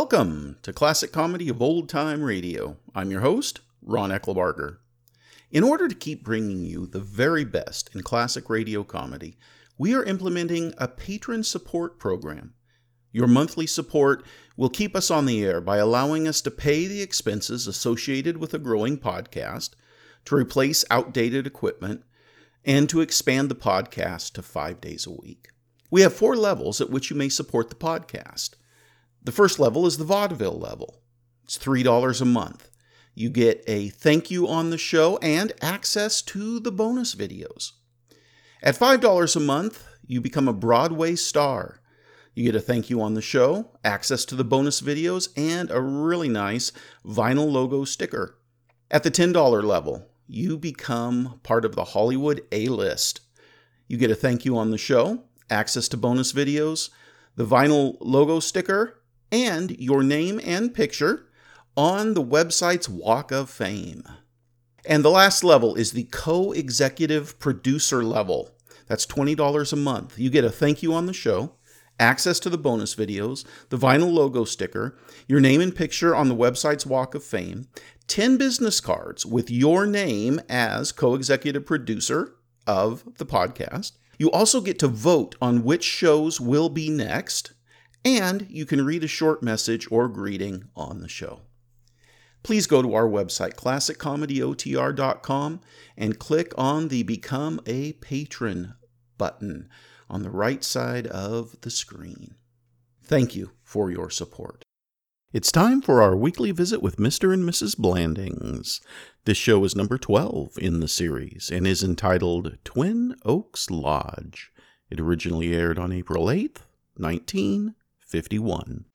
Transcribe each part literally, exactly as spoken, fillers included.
Welcome to Classic Comedy of Old Time Radio. I'm your host, Ron Eckelbarger. In order to keep bringing you the very best in classic radio comedy, we are implementing a patron support program. Your monthly support will keep us on the air by allowing us to pay the expenses associated with a growing podcast, to replace outdated equipment, and to expand the podcast to five days a week. We have four levels at which you may support the podcast. The first level is the vaudeville level. It's three dollars a month. You get a thank you on the show and access to the bonus videos. At five dollars a month, you become a Broadway star. You get a thank you on the show, access to the bonus videos, and a really nice vinyl logo sticker. At the ten dollars level, you become part of the Hollywood A-list. You get a thank you on the show, access to bonus videos, the vinyl logo sticker, and your name and picture on the website's Walk of Fame. And the last level is the co-executive producer level. That's twenty dollars a month. You get a thank you on the show, access to the bonus videos, the vinyl logo sticker, your name and picture on the website's Walk of Fame, ten business cards with your name as co-executive producer of the podcast. You also get to vote on which shows will be next, and you can read a short message or greeting on the show. Please go to our website, classic comedy o t r dot com, and click on the Become a Patron button on the right side of the screen. Thank you for your support. It's time for our weekly visit with Mister and Missus Blandings. This show is number twelve in the series and is entitled Twin Oaks Lodge. It originally aired on April eighth, nineteen fifty-one.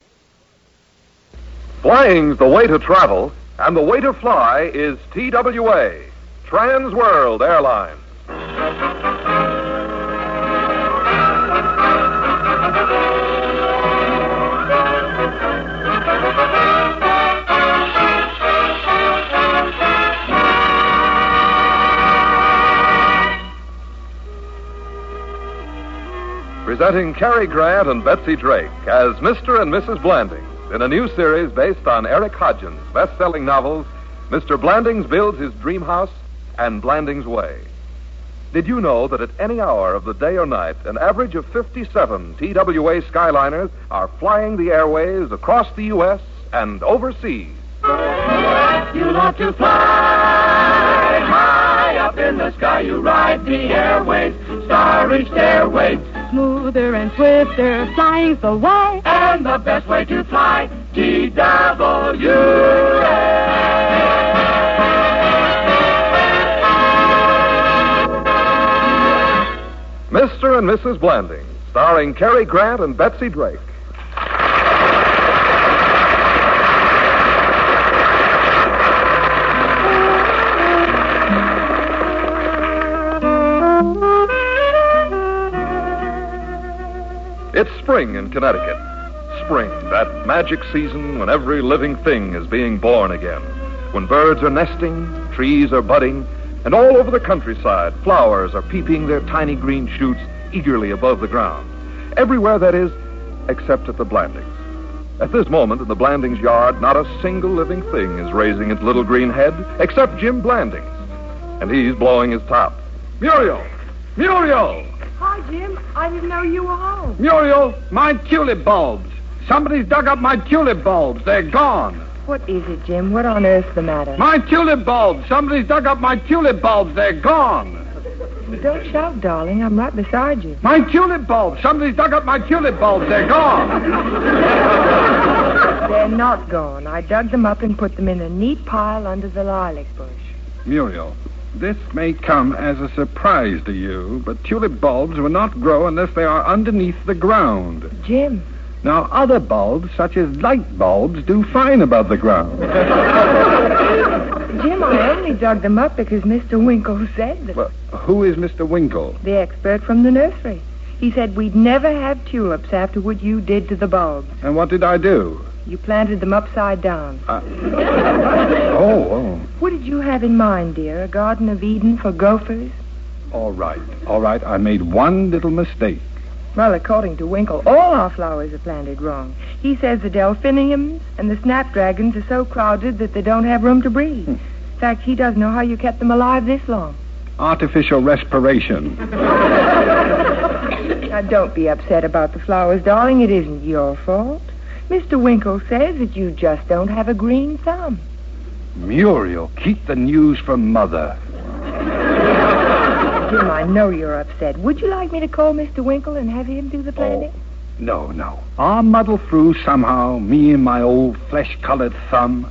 Flying's the way to travel, and the way to fly is T W A, Trans World Airlines. Presenting Cary Grant and Betsy Drake as Mister and Missus Blandings in a new series based on Eric Hodgins' best-selling novels, Mister Blandings Builds His Dream House and Blandings Way. Did you know that at any hour of the day or night, an average of fifty-seven T W A Skyliners are flying the airways across the U S and overseas? You love to fly high up in the sky. You ride the airways, star-reached airways. Smoother and swifter, flying's the way. And the best way to fly, T W A. Mister and Missus Blandings, starring Cary Grant and Betsy Drake. It's spring in Connecticut. Spring, that magic season when every living thing is being born again. When birds are nesting, trees are budding, and all over the countryside, flowers are peeping their tiny green shoots eagerly above the ground. Everywhere, that is, except at the Blandings. At this moment in the Blandings yard, not a single living thing is raising its little green head except Jim Blandings. And he's blowing his top. Muriel! Muriel! Hi, Jim. I didn't know you were home. Muriel, my tulip bulbs. Somebody's dug up my tulip bulbs. They're gone. What is it, Jim? What on earth's the matter? My tulip bulbs. Somebody's dug up my tulip bulbs. They're gone. Don't shout, darling. I'm right beside you. My tulip bulbs. Somebody's dug up my tulip bulbs. They're gone. They're not gone. I dug them up and put them in a neat pile under the lilac bush. Muriel, this may come as a surprise to you, but tulip bulbs will not grow unless they are underneath the ground. Jim. Now, other bulbs, such as light bulbs, do fine above the ground. Jim, I only dug them up because Mister Winkle said that. Well, who is Mister Winkle? The expert from the nursery. He said we'd never have tulips after what you did to the bulbs. And what did I do? You planted them upside down. Uh, oh, oh. What did you have in mind, dear? A Garden of Eden for gophers? All right, all right. I made one little mistake. Well, according to Winkle, all our flowers are planted wrong. He says the delphiniums and the snapdragons are so crowded that they don't have room to breathe. In fact, he doesn't know how you kept them alive this long. Artificial respiration. Now, don't be upset about the flowers, darling. It isn't your fault. Mister Winkle says that you just don't have a green thumb. Muriel, keep the news from Mother. Jim, I know you're upset. Would you like me to call Mister Winkle and have him do the planting? Oh, no, no. I'll muddle through somehow, me and my old flesh-colored thumb.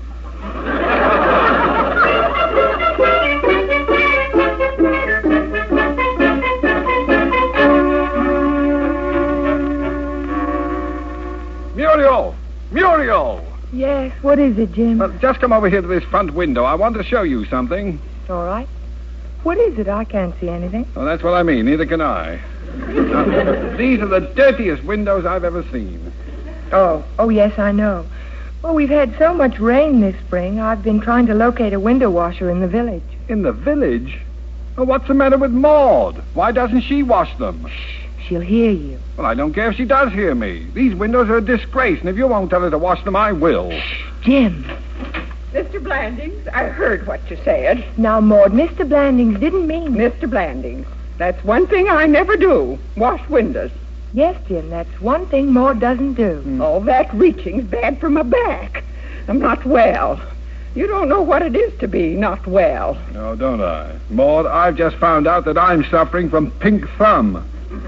Muriel! Muriel! Yes, what is it, Jim? Well, just come over here to this front window. I want to show you something. All right. What is it? I can't see anything. Oh, that's what I mean. Neither can I. Now, these are the dirtiest windows I've ever seen. Oh, oh, yes, I know. Well, we've had so much rain this spring, I've been trying to locate a window washer in the village. In the village? Well, what's the matter with Maud? Why doesn't she wash them? She'll hear you. Well, I don't care if she does hear me. These windows are a disgrace, and if you won't tell her to wash them, I will. Jim. Mister Blandings, I heard what you said. Now, Maud, Mister Blandings didn't mean... Mister Blandings, that's one thing I never do. Wash windows. Yes, Jim, that's one thing Maud doesn't do. Mm. All that reaching's bad for my back. I'm not well. You don't know what it is to be not well. No, don't I? Maud, I've just found out that I'm suffering from pink thumb.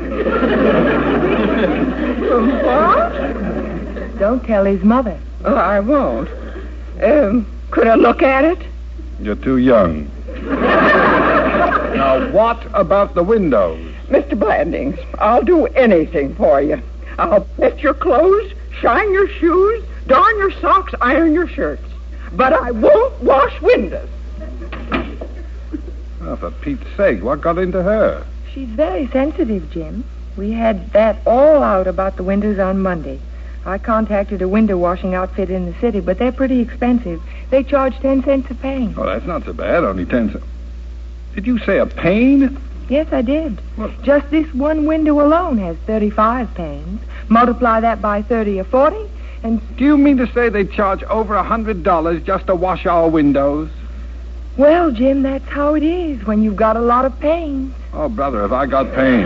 What? Don't tell his mother. Oh, I won't. Um, could I look at it? You're too young. Now, what about the windows? Mister Blandings, I'll do anything for you. I'll pet your clothes, shine your shoes, darn your socks, iron your shirts. But I won't wash windows. Oh, for Pete's sake, what got into her? She's very sensitive, Jim. We had that all out about the windows on Monday. I contacted a window washing outfit in the city, but they're pretty expensive. They charge ten cents a pane. Oh, that's not so bad. Only ten cents. Did you say a pane? Yes, I did. What? Just this one window alone has thirty-five panes. Multiply that by thirty or forty, and... Do you mean to say they charge over a hundred dollars just to wash our windows? Well, Jim, that's how it is when you've got a lot of panes. Oh, brother, have I got pain.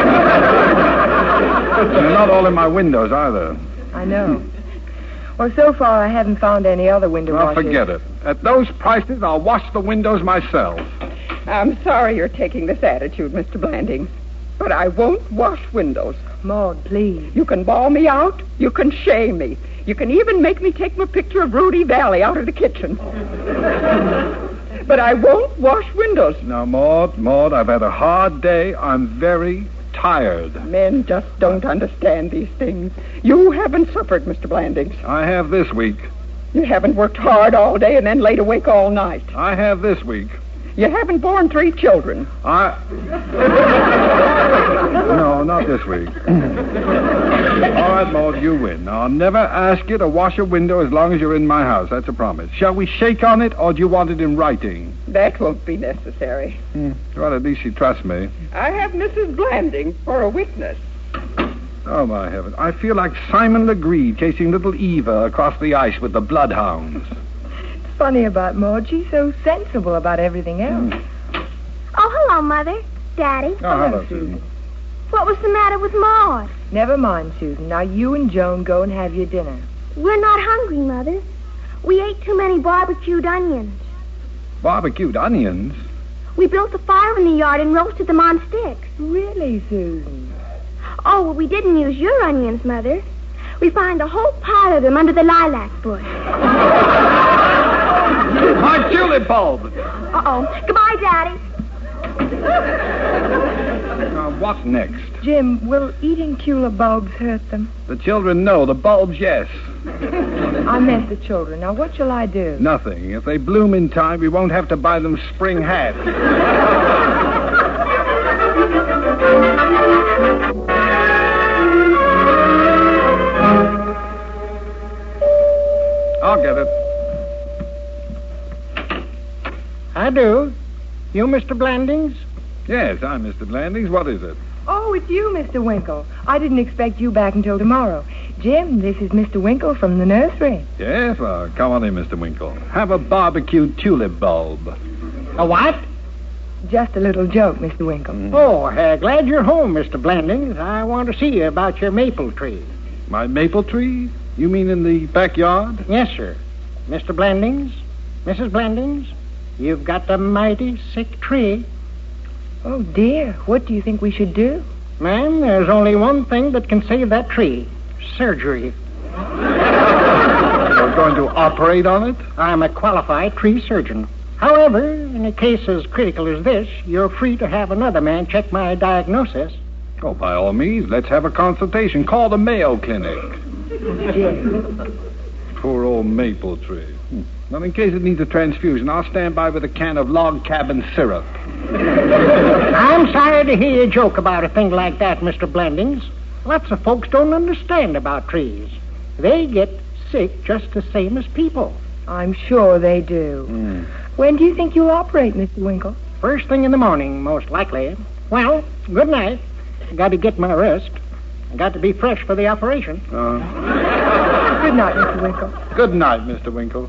They're not all in my windows, either. I know. Well, so far I haven't found any other window Well, washers. forget it. At those prices, I'll wash the windows myself. I'm sorry you're taking this attitude, Mister Blandings, but I won't wash windows. Maud, please. You can bawl me out. You can shame me. You can even make me take my picture of Rudy Valley out of the kitchen. But I won't wash windows. Now, Maud, Maud, I've had a hard day. I'm very tired. Men just don't understand these things. You haven't suffered, Mister Blandings. I have this week. You haven't worked hard all day and then laid awake all night. I have this week. You haven't borne three children. I... No, not this week. All right, Maud, you win. Now, I'll never ask you to wash a window as long as you're in my house. That's a promise. Shall we shake on it, or do you want it in writing? That won't be necessary. Hmm. Well, at least you trust me. I have Missus Blandings for a witness. Oh, my heaven. I feel like Simon Legree chasing little Eva across the ice with the bloodhounds. It's funny about Maud. She's so sensible about everything else. Mm. Oh, hello, Mother. Daddy. Oh, hello, Susan. What was the matter with Maud? Never mind, Susan. Now you and Joan go and have your dinner. We're not hungry, Mother. We ate too many barbecued onions. Barbecued onions? We built a fire in the yard and roasted them on sticks. Really, Susan? Oh, well, we didn't use your onions, Mother. We found a whole pile of them under the lilac bush. My tulip bulb! Uh-oh. Goodbye, Daddy. Now, what's next? Jim, will eating tulip bulbs hurt them? The children know. The bulbs, yes. I meant the children. Now, what shall I do? Nothing. If they bloom in time, we won't have to buy them spring hats. I'll get it. I do. You, Mister Blandings? Yes, I'm Mister Blandings. What is it? Oh, it's you, Mister Winkle. I didn't expect you back until tomorrow. Jim, this is Mister Winkle from the nursery. Yes, well, come on in, Mister Winkle. Have a barbecued tulip bulb. A what? Just a little joke, Mister Winkle. Mm. Oh, uh, glad you're home, Mister Blandings. I want to see you about your maple tree. My maple tree? You mean in the backyard? Yes, sir. Mister Blandings, Missus Blandings, you've got a mighty sick tree. Oh, dear. What do you think we should do? Ma'am, there's only one thing that can save that tree. Surgery. You're going to operate on it? I'm a qualified tree surgeon. However, in a case as critical as this, you're free to have another man check my diagnosis. Oh, by all means, let's have a consultation. Call the Mayo Clinic. Jim. Poor old maple tree. Hmm. Well, in case it needs a transfusion, I'll stand by with a can of log cabin syrup. I'm sorry to hear you joke about a thing like that, Mister Blandings. Lots of folks don't understand about trees. They get sick just the same as people. I'm sure they do. Mm. When do you think you'll operate, Mister Winkle? First thing in the morning, most likely. Well, good night. I got to get my rest. I got to be fresh for the operation. Uh, Good night, Mister Winkle. good night, Mister Winkle.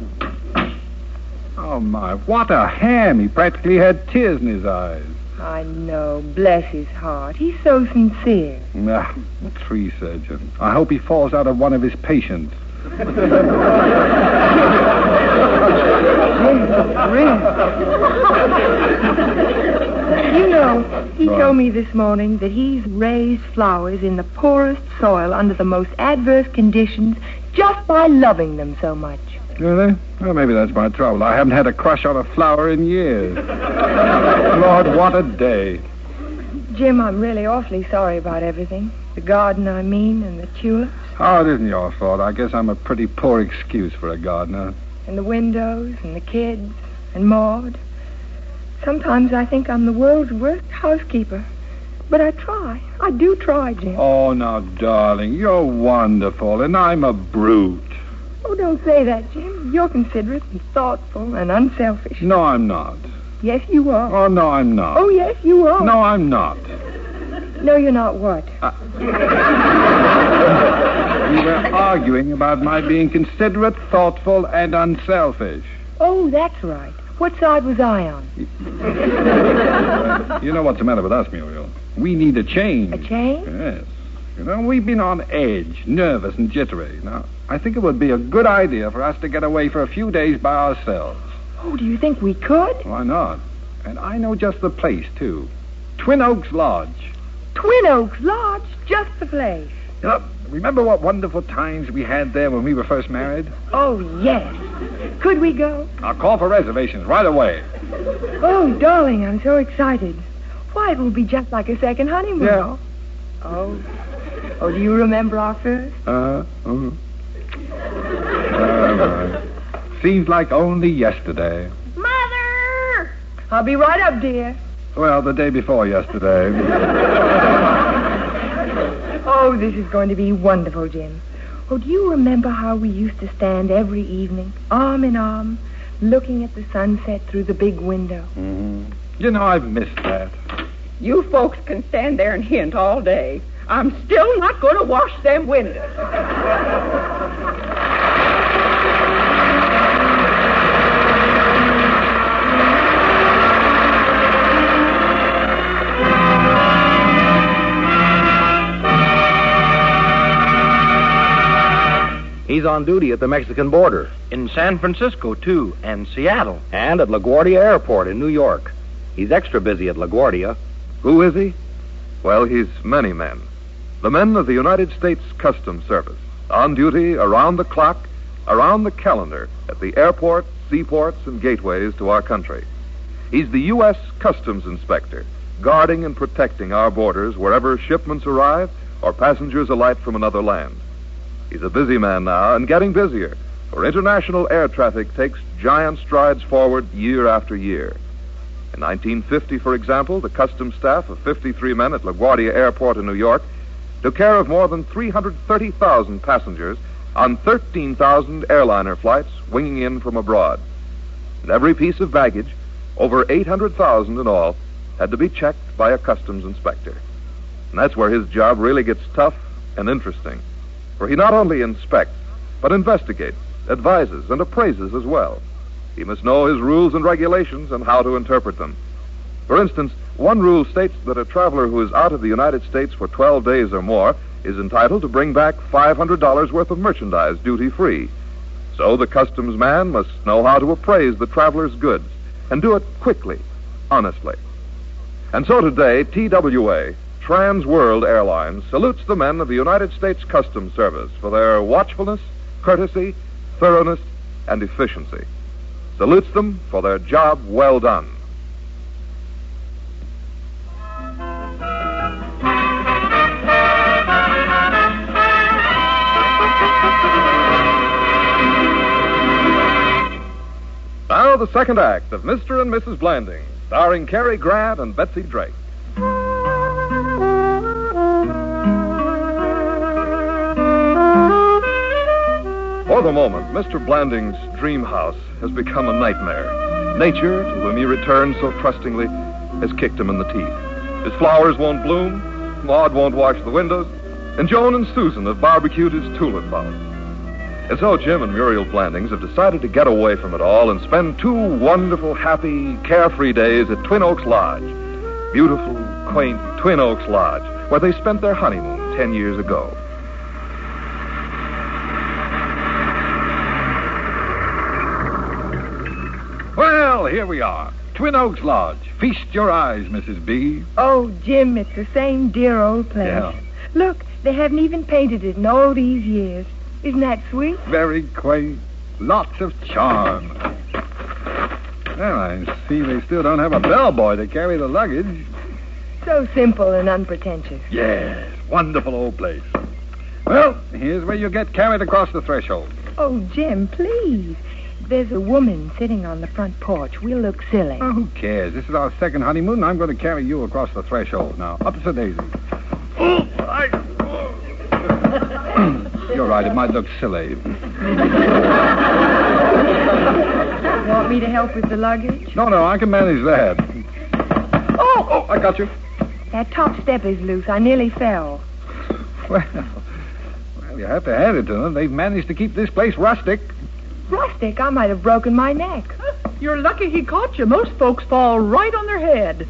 Oh, my, what a ham. He practically had tears in his eyes. I know. Bless his heart. He's so sincere. Ah, a tree surgeon. I hope he falls out of one of his patients. Jim, really. You know, he Right. told me this morning that he's raised flowers in the poorest soil under the most adverse conditions just by loving them so much. Really? Well, maybe that's my trouble. I haven't had a crush on a flower in years. Lord, what a day. Jim, I'm really awfully sorry about everything. The garden, I mean, and the tulips, Oh, it isn't your fault. I guess I'm a pretty poor excuse for a gardener. and the windows, and the kids, and Maud. Sometimes I think I'm the world's worst housekeeper. But I try. I do try, Jim. Oh, now, darling, you're wonderful, and I'm a brute. Oh, don't say that, Jim. You're considerate and thoughtful and unselfish. No, I'm not. Yes, you are. Oh, no, I'm not. Oh, yes, you are. No, I'm not. No, you're not what? We were arguing about my being considerate, thoughtful, and unselfish. Oh, that's right. What side was I on? Uh, you know what's the matter with us, Muriel? We need a change. A change? Yes. You know, we've been on edge, nervous and jittery. Now, I think it would be a good idea for us to get away for a few days by ourselves. Oh, do you think we could? Why not? And I know just the place, too. Twin Oaks Lodge. Twin Oaks Lodge, just the place. You know, remember what wonderful times we had there when we were first married? Oh, yes. Could we go? I'll call for reservations right away. Oh, darling, I'm so excited. Why, it will be just like a second honeymoon. Yeah. Oh. Oh, do you remember our first? Uh, uh. uh seems like only yesterday. Mother! I'll be right up, dear. Well, the day before yesterday. Oh, this is going to be wonderful, Jim. Oh, do you remember how we used to stand every evening, arm in arm, looking at the sunset through the big window? Mm-hmm. You know, I've missed that. You folks can stand there and hint all day. I'm still not going to wash them windows. He's on duty at the Mexican border. In San Francisco, too, and Seattle. And at LaGuardia Airport in New York. He's extra busy at LaGuardia. Who is he? Well, he's many men. The men of the United States Customs Service, on duty around the clock, around the calendar, at the airports, seaports, and gateways to our country. He's the U S Customs Inspector, guarding and protecting our borders wherever shipments arrive or passengers alight from another land. He's a busy man now, and getting busier, for international air traffic takes giant strides forward year after year. In nineteen fifty, for example, the customs staff of fifty-three men at LaGuardia Airport in New York took care of more than three hundred thirty thousand passengers on thirteen thousand airliner flights winging in from abroad. And every piece of baggage, over eight hundred thousand in all, had to be checked by a customs inspector. And that's where his job really gets tough and interesting. For he not only inspects, but investigates, advises, and appraises as well. He must know his rules and regulations and how to interpret them. For instance, one rule states that a traveler who is out of the United States for twelve days or more is entitled to bring back five hundred dollars worth of merchandise duty-free. So the customs man must know how to appraise the traveler's goods and do it quickly, honestly. And so today, T W A, Trans World Airlines, salutes the men of the United States Customs Service for their watchfulness, courtesy, thoroughness, and efficiency. Salutes them for their job well done. Now the second act of Mister and Missus Blanding, starring Cary Grant and Betsy Drake. For the moment, Mister Blanding's dream house has become a nightmare. Nature, to whom he returns so trustingly, has kicked him in the teeth. His flowers won't bloom, Maud won't wash the windows, and Joan and Susan have barbecued his tulip fountain. And so Jim and Muriel Blandings have decided to get away from it all and spend two wonderful, happy, carefree days at Twin Oaks Lodge. Beautiful, quaint Twin Oaks Lodge, where they spent their honeymoon ten years ago. Well, here we are. Twin Oaks Lodge. Feast your eyes, Missus B. Oh, Jim, it's the same dear old place. Yeah. Look, they haven't even painted it in all these years. Isn't that sweet? Very quaint. Lots of charm. Well, I see they still don't have a bellboy to carry the luggage. So simple and unpretentious. Yes, wonderful old place. Well, here's where you get carried across the threshold. Oh, Jim, please. There's a woman sitting on the front porch. We'll look silly. Oh, who cares? This is our second honeymoon, and I'm going to carry you across the threshold. Now, up to Daisy. Oh, I... You're right, it might look silly. Want me to help with the luggage? No, no, I can manage that. Oh, oh, I got you. That top step is loose. I nearly fell. Well, well, you have to hand it to them. They've managed to keep this place rustic. Rustic? I might have broken my neck. You're lucky he caught you. Most folks fall right on their head.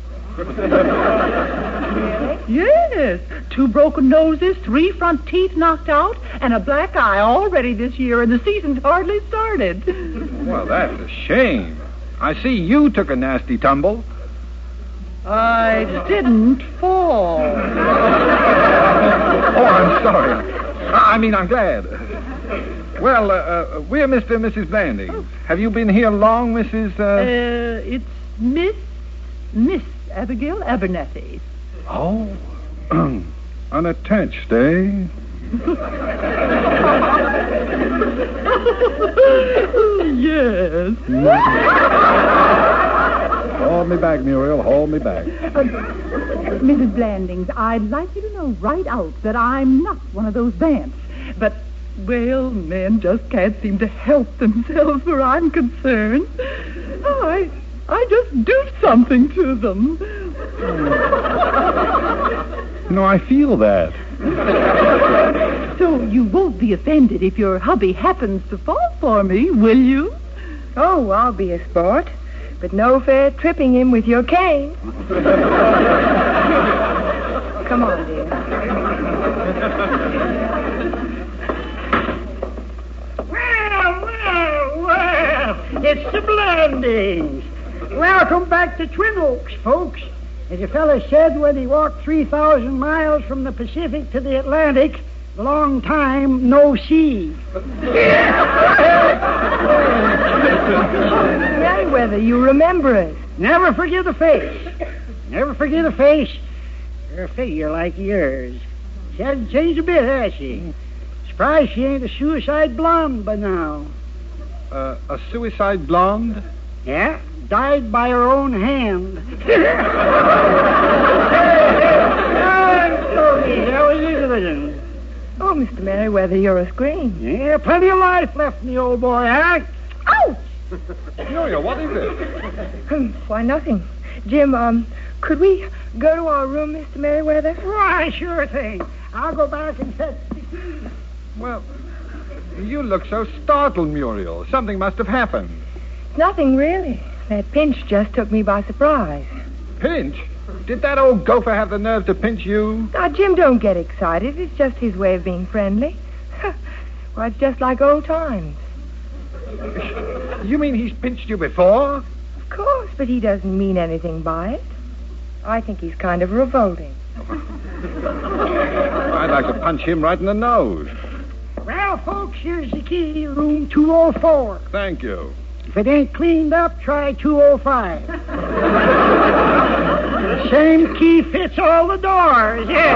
Really? Yes. Two broken noses, three front teeth knocked out, and a black eye already this year, and the season's hardly started. Well, that's a shame. I see you took a nasty tumble. I didn't fall. Oh, I'm sorry. I mean, I'm glad. Well, uh, uh, we're Mister and Missus Blandings. Have you been here long, Missus Uh... uh it's Miss... Miss Abigail Abernathy. Oh, unattached, eh? Yes. Hold me back, Muriel. Hold me back. Uh, Missus Blandings, I'd like you to know right out that I'm not one of those bants. But, well, men just can't seem to help themselves where I'm concerned. Oh, I... I just do something to them. No, I feel that. So you won't be offended if your hubby happens to fall for me, will you? Oh, I'll be a sport. But no fair tripping him with your cane. Come on, dear. Well, well, well. It's the Blandings. Welcome back to Twin Oaks, folks. As a fellow said when he walked three thousand miles from the Pacific to the Atlantic, long time no see. Merriweather, you remember us. Never forget a face. Never forget a face. Or a figure like yours. She hasn't changed a bit, has she? Surprised she ain't a suicide blonde by now. Uh, a suicide blonde? Yeah, died by her own hand. Oh, Mister Merriweather, you're a scream. Yeah, plenty of life left in the old boy, huh? Ouch! Muriel, what is it? Why, nothing. Jim, um, could we go to our room, Mister Merriweather? Why, sure thing. I'll go back and fetch the key. Well, you look so startled, Muriel. Something must have happened. Nothing, really. That pinch just took me by surprise. Pinch? Did that old gopher have the nerve to pinch you? Now, Jim, don't get excited. It's just his way of being friendly. Well, it's just like old times. You mean he's pinched you before? Of course, but he doesn't mean anything by it. I think he's kind of revolting. I'd like to punch him right in the nose. Well, folks, here's the key, room two oh four. Thank you. If it ain't cleaned up, try two oh five. The same key fits all the doors, yeah.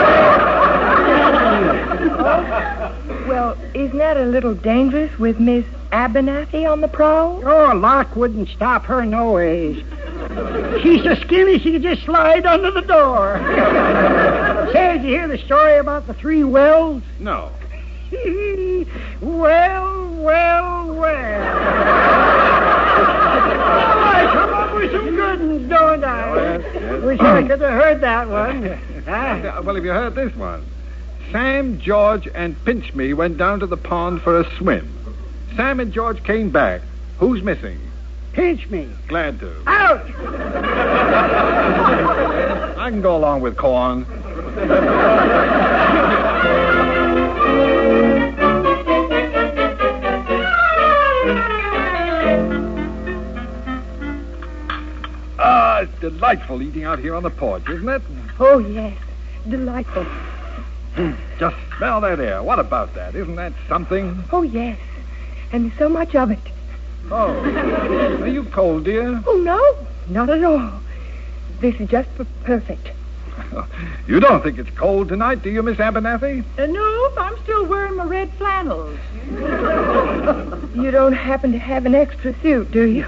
Well, isn't that a little dangerous with Miss Abernathy on the prowl? Oh, a lock wouldn't stop her no ways. She's so skinny she could just slide under the door. Say, did you hear the story about the three wells? No. Well, well, well. Oh, I come up with some good ones, don't I? Oh, yes, yes. Wish I could have heard that one. Ah. Well, have you heard this one? Sam, George, and Pinch Me went down to the pond for a swim. Sam and George came back. Who's missing? Pinch Me. Glad to. Out! I can go along with corn. Ah, it's delightful eating out here on the porch, isn't it? Oh, yes. Delightful. Just smell that air. What about that? Isn't that something? Oh, yes. And there's so much of it. Oh. Are you cold, dear? Oh, no. Not at all. This is just p- perfect. You don't think it's cold tonight, do you, Miss Abernathy? Uh, no, I'm still wearing my red flannels. You don't happen to have an extra suit, do you?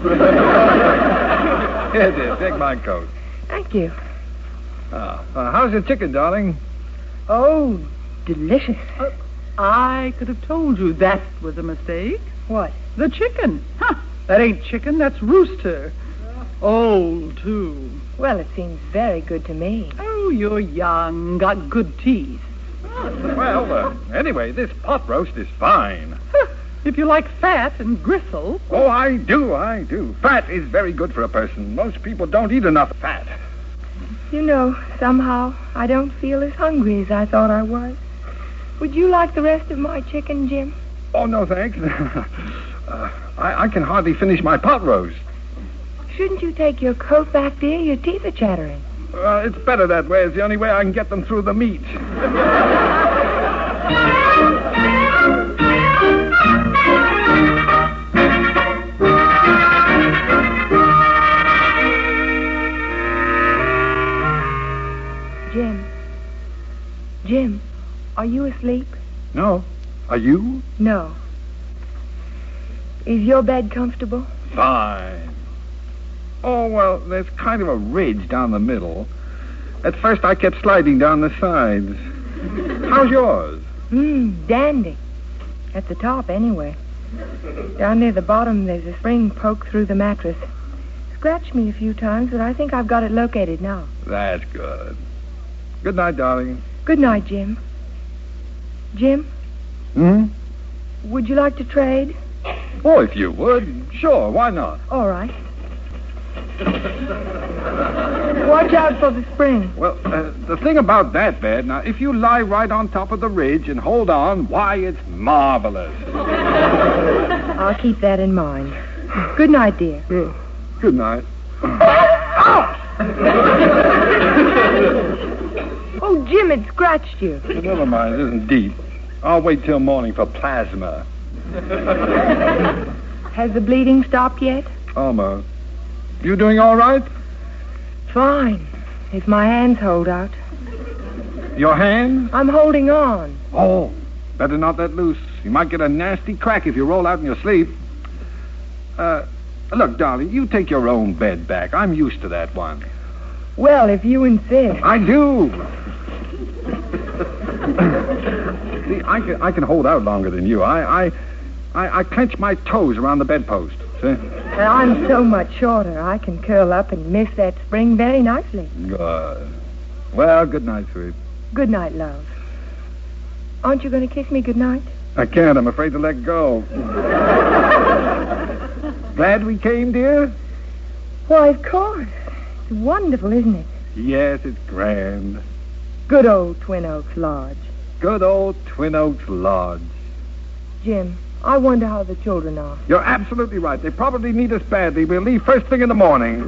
Here, dear, take my coat. Thank you. Ah, uh, how's your chicken, darling? Oh, delicious. Uh, I could have told you that was a mistake. What? The chicken. Huh. That ain't chicken, that's rooster. Old, too. Well, it seems very good to me. Oh, you're young, got good teeth. Well, uh, anyway, this pot roast is fine. Huh. If you like fat and gristle. Oh, I do, I do. Fat is very good for a person. Most people don't eat enough fat. You know, somehow I don't feel as hungry as I thought I was. Would you like the rest of my chicken, Jim? Oh, no, thanks. uh, I, I can hardly finish my pot roast. Shouldn't you take your coat back, dear? Your teeth are chattering. Uh, it's better that way. It's the only way I can get them through the meat. Jim. Jim, are you asleep? No. Are you? No. Is your bed comfortable? Fine. Oh, well, there's kind of a ridge down the middle. At first I kept sliding down the sides. How's yours? Hmm, dandy. At the top, anyway. Down near the bottom, there's a spring poked through the mattress. Scratched me a few times, but I think I've got it located now. That's good. Good night, darling. Good night, Jim. Jim? Hmm? Would you like to trade? Oh, if you would. Sure, why not? All right. Watch out for the spring. Well, uh, the thing about that bed, now, if you lie right on top of the ridge and hold on, why, it's marvelous. I'll keep that in mind. Good night, dear. Uh, good night. Oh, Jim, it scratched you. Well, never mind, it isn't deep. I'll wait till morning for plasma. Has the bleeding stopped yet? Almost. You doing all right? Fine. If my hands hold out. Your hands? I'm holding on. Oh, better not let loose. You might get a nasty crack if you roll out in your sleep. Uh, look, darling, you take your own bed back. I'm used to that one. Well, if you insist. I do. See, I can I can hold out longer than you. I I I, I clench my toes around the bedpost. eh? And I'm so much shorter, I can curl up and miss that spring very nicely. Good. Well, good night, sweet. Good night, love. Aren't you going to kiss me good night? I can't. I'm afraid to let go. Glad we came, dear? Why, of course. It's wonderful, isn't it? Yes, it's grand. Good old Twin Oaks Lodge. Good old Twin Oaks Lodge. Jim, I wonder how the children are. You're absolutely right. They probably need us badly. We'll leave first thing in the morning.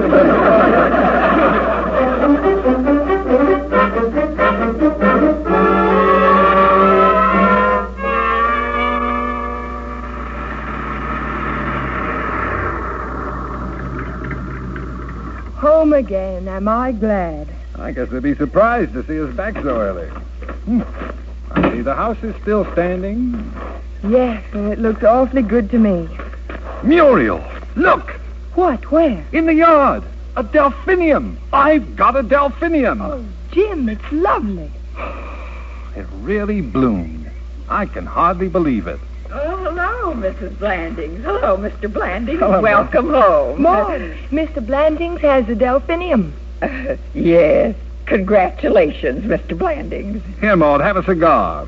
Home again. Am I glad? I guess they'll be surprised to see us back so early. Hmm. I see the house is still standing. Yes, and it looks awfully good to me. Muriel, look! What? Where? In the yard. A delphinium. I've got a delphinium. Oh, Jim, it's lovely. It really bloomed. I can hardly believe it. Oh, hello, Missus Blandings. Hello, Mister Blandings. Hello, Welcome home. Mom, Mister Blandings has a delphinium. Uh, yes. Congratulations, Mister Blandings. Here, Maud, have a cigar.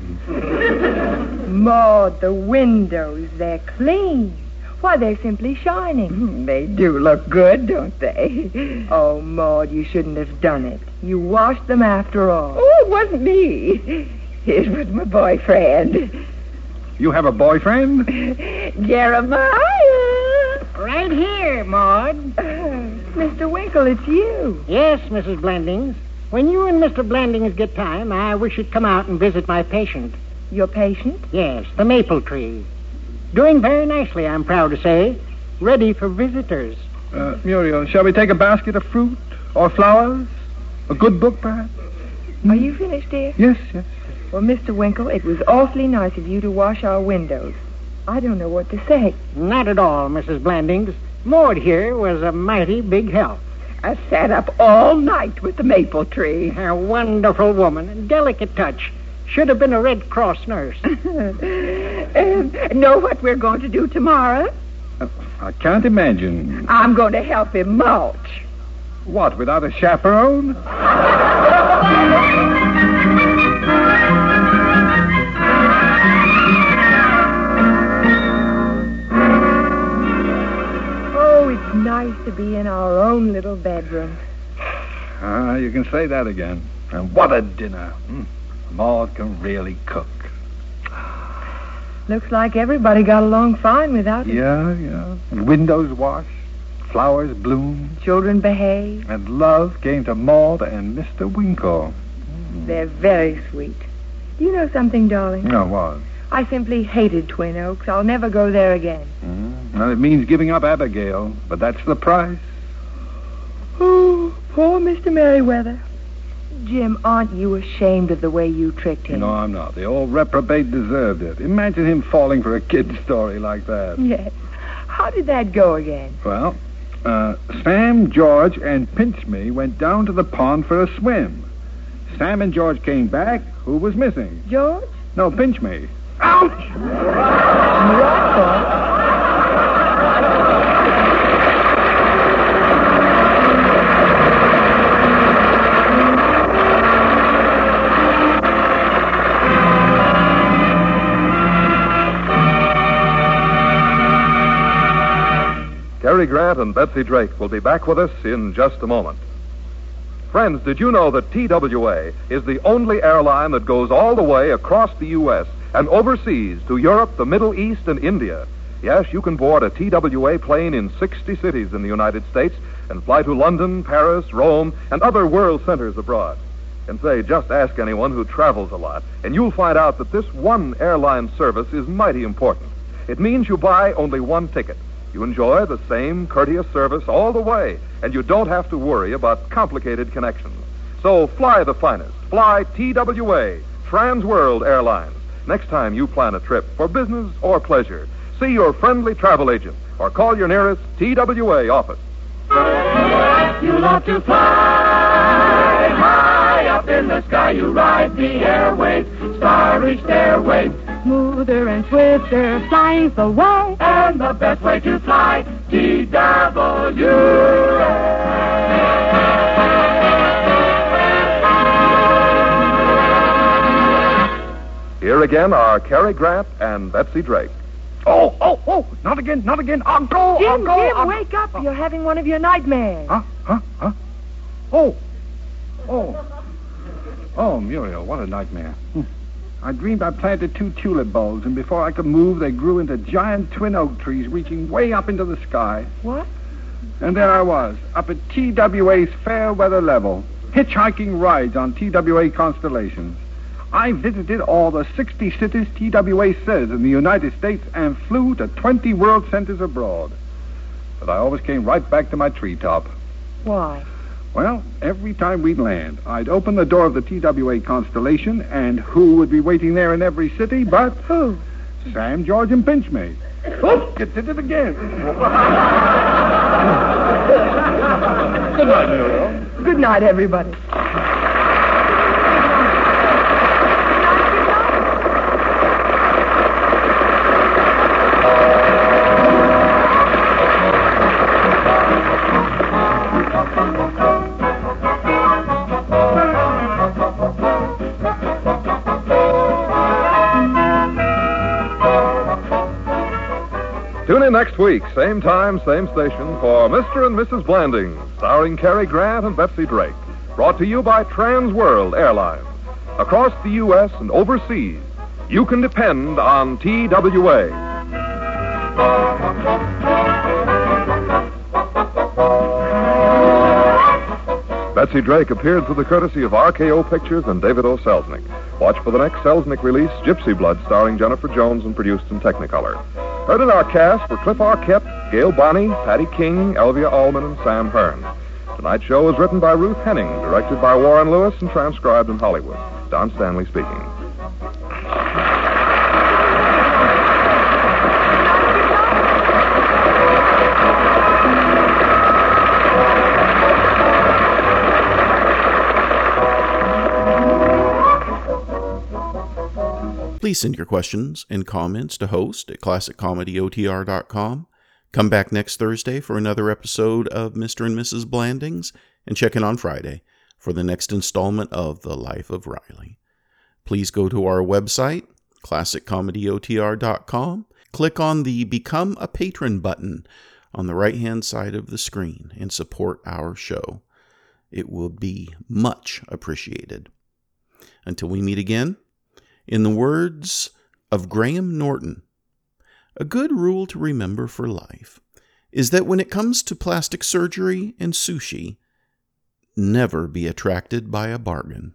Maud, the windows, they're clean. Why, they're simply shining. They do look good, don't they? Oh, Maud, you shouldn't have done it. You washed them after all. Oh, it wasn't me. It was my boyfriend. You have a boyfriend? Jeremiah. Right here, Maud. Uh, Mister Winkle, it's you. Yes, Missus Blandings. When you and Mister Blandings get time, I wish you'd come out and visit my patient. Your patient? Yes, the maple tree. Doing very nicely, I'm proud to say. Ready for visitors. Uh, Muriel, shall we take a basket of fruit or flowers? A good book, perhaps? Are you finished, dear? Yes, yes. Well, Mister Winkle, it was awfully nice of you to wash our windows. I don't know what to say. Not at all, Missus Blandings. Maud here was a mighty big help. I sat up all night with the maple tree. A wonderful woman. A delicate touch. Should have been a Red Cross nurse. And know what we're going to do tomorrow? Uh, I can't imagine. I'm going to help him mulch. What, without a chaperone? Oh, it's nice to be in our own little bedroom. Ah, you can say that again. And what a dinner. Mm. Maud can really cook. Looks like everybody got along fine without it. Yeah, yeah. And windows washed, flowers bloomed. Children behaved. And love came to Maud and Mister Winkle. Mm. They're very sweet. Do you know something, darling? No, what? I simply hated Twin Oaks. I'll never go there again. Mm. Well, it means giving up Abigail, but that's the price. Oh, poor Mister Merriweather. Jim, aren't you ashamed of the way you tricked him? No, I'm not. The old reprobate deserved it. Imagine him falling for a kid's story like that. Yes. How did that go again? Well, uh, Sam, George, and Pinch Me went down to the pond for a swim. Sam and George came back. Who was missing? George? No, Pinch Me. Ouch! Cary Grant and Betsy Drake will be back with us in just a moment. Friends, did you know that T W A is the only airline that goes all the way across the U S and overseas to Europe, the Middle East, and India? Yes, you can board a T W A plane in sixty cities in the United States and fly to London, Paris, Rome, and other world centers abroad. And say, just ask anyone who travels a lot, and you'll find out that this one airline service is mighty important. It means you buy only one ticket. You enjoy the same courteous service all the way, and you don't have to worry about complicated connections. So fly the finest. Fly T W A, Trans World Airlines. Next time you plan a trip for business or pleasure, see your friendly travel agent or call your nearest T W A office. You love to fly high up in the sky. You ride the airwaves, star-reached airwaves. smoother and swifter, flying's the way. And the best way to fly, T W A. Here again are Cary Grant and Betsy Drake. Oh, oh, oh, not again, not again. I'll go, Jim, I'll go. Jim, I'll... wake up. You're having one of your nightmares. Huh? Huh? Huh? Oh. Oh. Oh, Muriel, what a nightmare. Hmm. I dreamed I planted two tulip bulbs, and before I could move, they grew into giant twin oak trees reaching way up into the sky. What? And there I was, up at T W A's fair weather level, hitchhiking rides on T W A constellations. I visited all the sixty cities T W A says in the United States and flew to twenty world centers abroad. But I always came right back to my treetop. Why? Well, every time we'd land, I'd open the door of the T W A constellation, and who would be waiting there in every city but... Who? Sam, George, and Pinchmate. Oops, you did it again. Good night, Muriel. Good night, everybody. Tune in next week, same time, same station, for Mister and Missus Blandings, starring Cary Grant and Betsy Drake. Brought to you by Trans World Airlines. Across the U S and overseas, you can depend on T W A. Betsy Drake appeared through the courtesy of R K O Pictures and David O. Selznick. Watch for the next Selznick release, Gypsy Blood, starring Jennifer Jones and produced in Technicolor. Heard in our cast were Cliff Arquette, Gail Bonney, Patty King, Elvia Allman, and Sam Hearn. Tonight's show was written by Ruth Henning, directed by Warren Lewis, and transcribed in Hollywood. Don Stanley speaking. Please send your questions and comments to host at classic comedy o t r dot com. Come back next Thursday for another episode of Mister and Missus Blandings, and check in on Friday for the next installment of The Life of Riley. Please go to our website, classic comedy o t r dot com. Click on the Become a Patron button on the right-hand side of the screen and support our show. It will be much appreciated. Until we meet again, in the words of Graham Norton, a good rule to remember for life is that when it comes to plastic surgery and sushi, never be attracted by a bargain.